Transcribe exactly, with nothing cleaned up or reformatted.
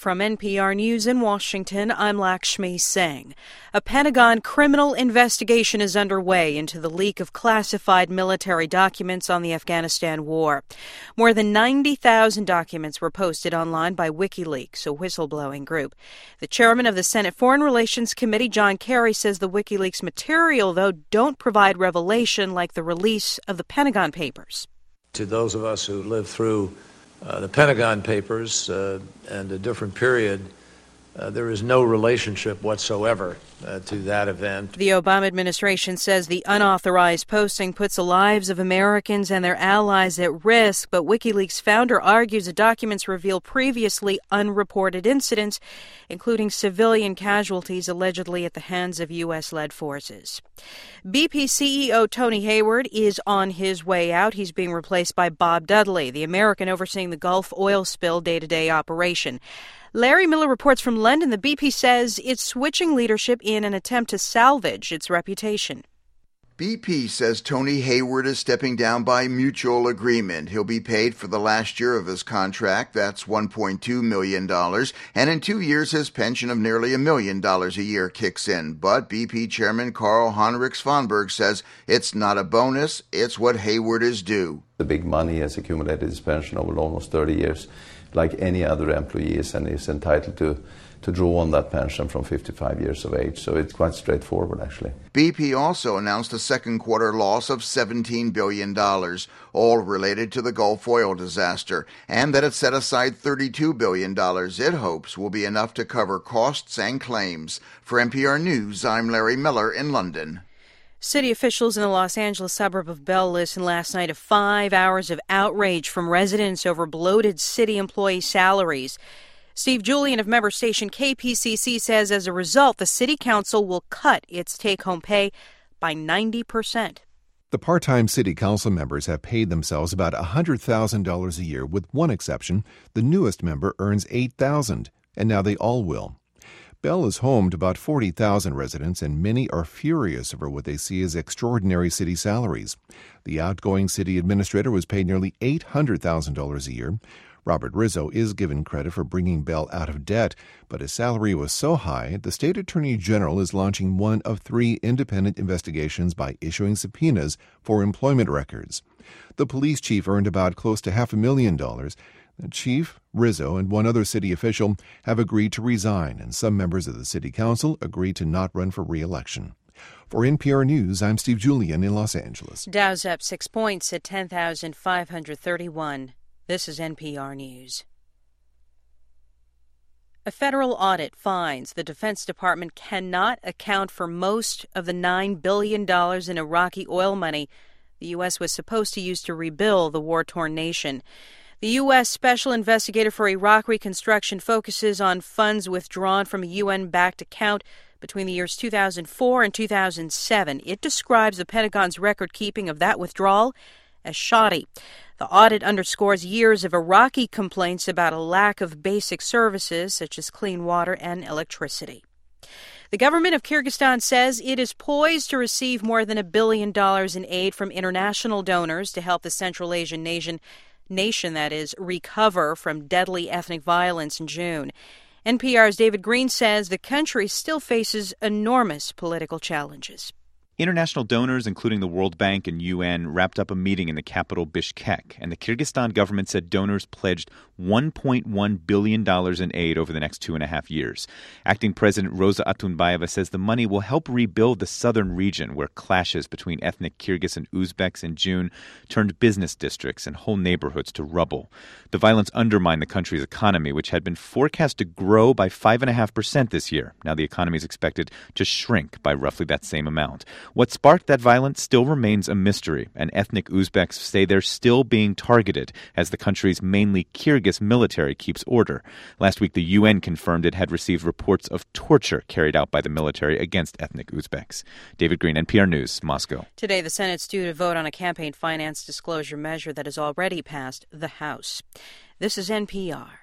From N P R News in Washington, I'm Lakshmi Singh. A Pentagon criminal investigation is underway into the leak of classified military documents on the Afghanistan war. More than ninety thousand documents were posted online by WikiLeaks, a whistleblowing group. The chairman of the Senate Foreign Relations Committee, John Kerry, says the WikiLeaks material, though, don't provide revelation like the release of the Pentagon Papers. To those of us who lived through Uh, the Pentagon Papers uh, and a different period, uh, there is no relationship whatsoever uh, to that event. The Obama administration says the unauthorized posting puts the lives of Americans and their allies at risk, but WikiLeaks founder argues the documents reveal previously unreported incidents, including civilian casualties allegedly at the hands of U S-led forces. B P C E O Tony Hayward is on his way out. He's being replaced by Bob Dudley, the American overseeing the Gulf oil spill day-to-day operation. Larry Miller reports from London. The B P says it's switching leadership in an attempt to salvage its reputation. B P says Tony Hayward is stepping down by mutual agreement. He'll be paid for the last year of his contract. That's one point two million dollars. And in two years, his pension of nearly a million dollars a year kicks in. But B P Chairman Carl Heinrich Svanberg says it's not a bonus. It's what Hayward is due. The big money has accumulated his pension over almost thirty years, like any other employee is, and is entitled to, to draw on that pension from fifty-five years of age. So it's quite straightforward, actually. B P also announced a second quarter loss of seventeen billion dollars, all related to the Gulf oil disaster, and that it set aside thirty-two billion dollars it hopes will be enough to cover costs and claims. For N P R News, I'm Larry Miller in London. City officials in the Los Angeles suburb of Bell listened last night to five hours of outrage from residents over bloated city employee salaries. Steve Julian of member station K P C C says as a result, the city council will cut its take-home pay by ninety percent. The part-time city council members have paid themselves about one hundred thousand dollars a year, with one exception. The newest member earns eight thousand dollars, and now they all will. Bell is home to about forty thousand residents, and many are furious over what they see as extraordinary city salaries. The outgoing city administrator was paid nearly eight hundred thousand dollars a year. Robert Rizzo is given credit for bringing Bell out of debt, but his salary was so high, the state attorney general is launching one of three independent investigations by issuing subpoenas for employment records. The police chief earned about close to half a million dollars. The chief, Rizzo, and one other city official have agreed to resign, and some members of the city council agreed to not run for re-election. For N P R News, I'm Steve Julian in Los Angeles. Dow's up six points at ten thousand five hundred thirty-one. This is N P R News. A federal audit finds the Defense Department cannot account for most of the nine billion dollars in Iraqi oil money the U S was supposed to use to rebuild the war-torn nation. The U S Special Investigator for Iraq Reconstruction focuses on funds withdrawn from a U N-backed account between the years two thousand four and two thousand seven. It describes the Pentagon's record-keeping of that withdrawal as shoddy. The audit underscores years of Iraqi complaints about a lack of basic services such as clean water and electricity. The government of Kyrgyzstan says it is poised to receive more than a billion dollars in aid from international donors to help the Central Asian nation nation, that is, recover from deadly ethnic violence in June. N P R's David Green says the country still faces enormous political challenges. International donors, including the World Bank and U N, wrapped up a meeting in the capital Bishkek, and the Kyrgyzstan government said donors pledged one point one billion dollars in aid over the next two and a half years. Acting President Rosa Atunbayeva says the money will help rebuild the southern region, where clashes between ethnic Kyrgyz and Uzbeks in June turned business districts and whole neighborhoods to rubble. The violence undermined the country's economy, which had been forecast to grow by five point five percent this year. Now the economy is expected to shrink by roughly that same amount. What sparked that violence still remains a mystery, and ethnic Uzbeks say they're still being targeted as the country's mainly Kyrgyz military keeps order. Last week, the U N confirmed it had received reports of torture carried out by the military against ethnic Uzbeks. David Green, N P R News, Moscow. Today, the Senate's due to vote on a campaign finance disclosure measure that has already passed the House. This is N P R.